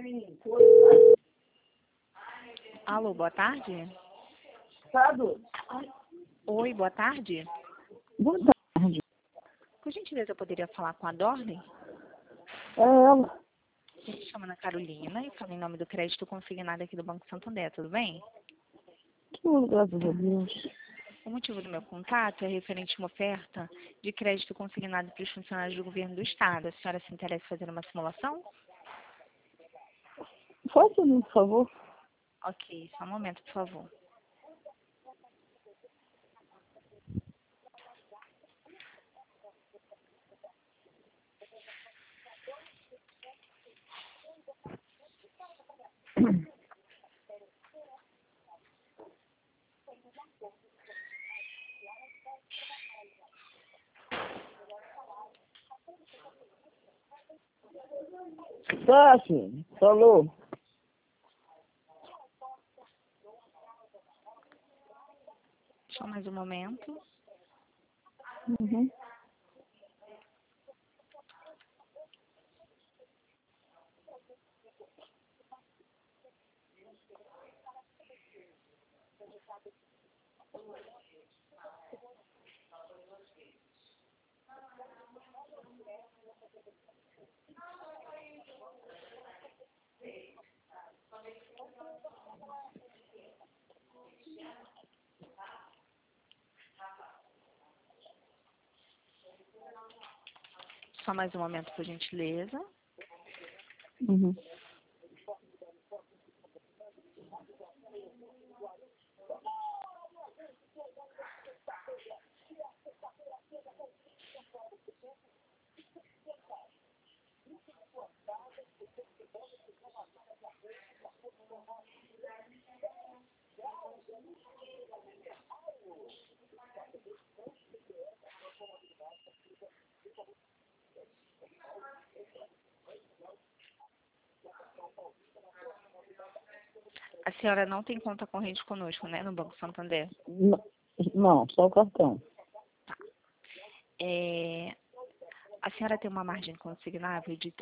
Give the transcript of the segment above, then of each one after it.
Alô, boa tarde. Oi, boa tarde. Boa tarde. Por gentileza, eu poderia falar com a Dorley? É ela. Me chama Ana Carolina e falo em nome do crédito consignado aqui do Banco Santander, tudo bem? Tudo, graças a Deus. O motivo do meu contato é referente a uma oferta de crédito consignado para os funcionários do governo do Estado. A senhora se interessa em fazer uma simulação? Faça, por favor. Ok, só um momento, por favor. Tá, sim. Falou. Só mais um momento. Uhum. Só mais um momento, por gentileza. Uhum. A senhora não tem conta corrente conosco, né, no Banco Santander? Não, só o cartão. A senhora tem uma margem consignável de R$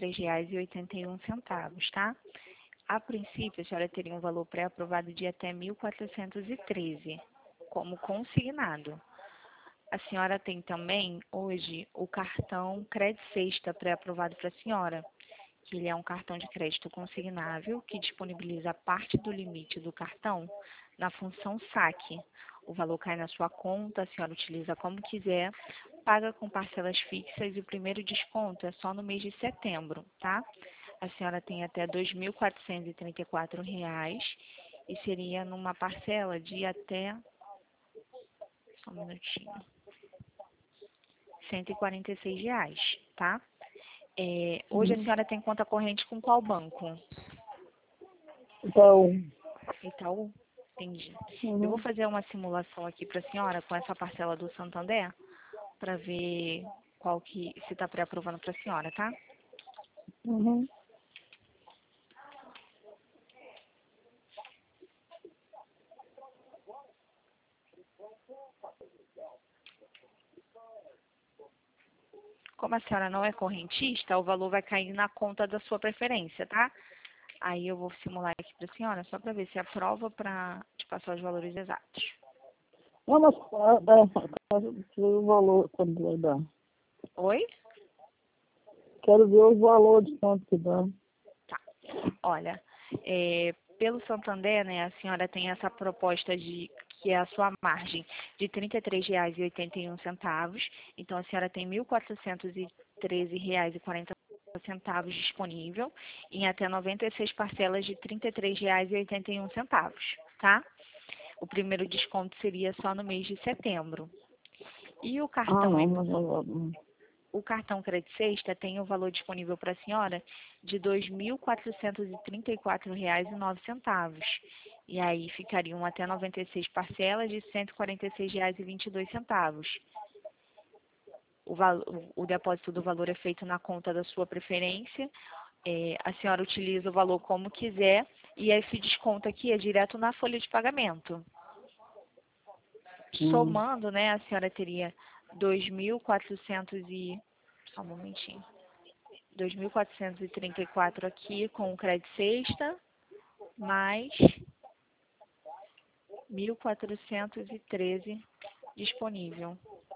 33,81, tá? A princípio, a senhora teria um valor pré-aprovado de até 1.413, como consignado. A senhora tem também, hoje, o cartão Crédito Sexta pré-aprovado para a senhora, que ele é um cartão de crédito consignável que disponibiliza parte do limite do cartão na função saque. O valor cai na sua conta, a senhora utiliza como quiser, paga com parcelas fixas e o primeiro desconto é só no mês de setembro, tá? A senhora tem até R$ 2.434 e seria numa parcela de até, só um minutinho, R$ 146, tá? Hoje a senhora tem conta corrente com qual banco? Então, Itaú? Entendi. Eu vou fazer uma simulação aqui para a senhora com essa parcela do Santander para ver se está pré-aprovando para a senhora, tá? uhum. Como a senhora não é correntista, o valor vai cair na conta da sua preferência, tá? Aí eu vou simular aqui para a senhora só para ver se aprova para te passar os valores exatos. Não, mas o valor quando vai dar. Oi? Quero ver os valores quanto que dá. Tá. Olha, pelo Santander, né, a senhora tem essa proposta que é a sua margem de R$ 33,81. Então, a senhora tem R$ 1.413,40 disponível em até 96 parcelas de R$ 33,81, tá? O primeiro desconto seria só no mês de setembro. E o cartão O cartão Crédito Sexta tem o valor disponível para a senhora de R$ 2.434,09. E aí ficariam até 96 parcelas de R$ 146,22. O depósito do valor é feito na conta da sua preferência. A senhora utiliza o valor como quiser e esse desconto aqui é direto na folha de pagamento. Somando, né, a senhora teria 2.400 só um momentinho. 2.434 aqui com o crédito sexta, mais 1.413 disponível.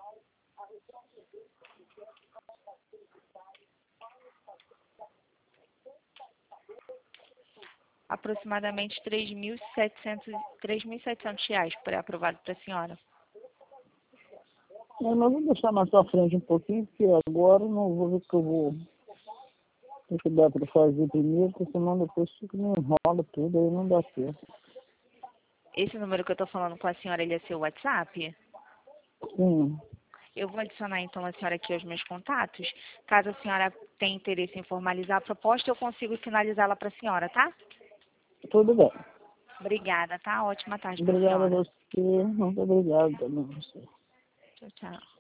Aproximadamente R$3.700 pré-aprovado para a senhora. Mas vou deixar mais pra frente um pouquinho, porque agora não vou ver o que eu vou ter que dar para fazer primeiro, porque senão depois fica me enrola tudo, aí não dá certo. Esse número que eu estou falando com a senhora, ele é seu WhatsApp? Sim, Eu vou adicionar então a senhora aqui aos meus contatos. Caso a senhora tenha interesse em formalizar a proposta, eu consigo finalizá-la para a senhora, tá? tudo bem. Obrigada, tá? Ótima tarde para a Obrigado a senhora. você, muito obrigado também a você. Tchau, tchau.